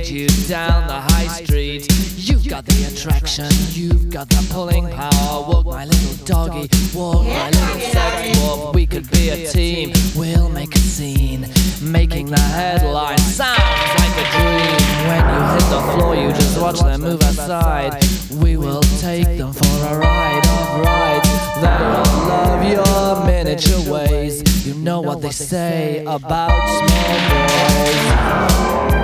lead you down the high street. You've got the attraction, you've got the pulling power. Walk my little doggy, walk my little sex wolf. We could be a team, we'll make a scene, making the headline sounds like a dream. When you hit the floor, you just watch them move aside. We will take them for a ride of rides. They'll love your miniature ways. You know what they say about small boys.